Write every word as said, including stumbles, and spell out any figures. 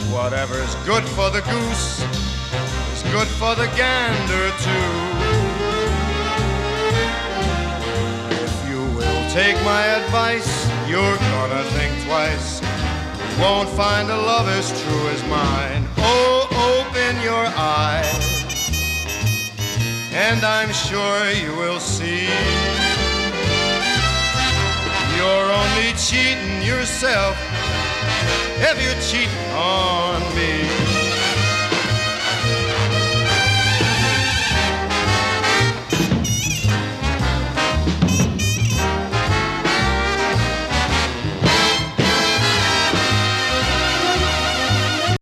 Whatever's good for the goose is good for the gander too. If you will take my advice, you're gonna think twice. You won't find a love as true as mine. Oh, open your eyes, and I'm sure you will see. You're only cheating yourself if you're cheating on me.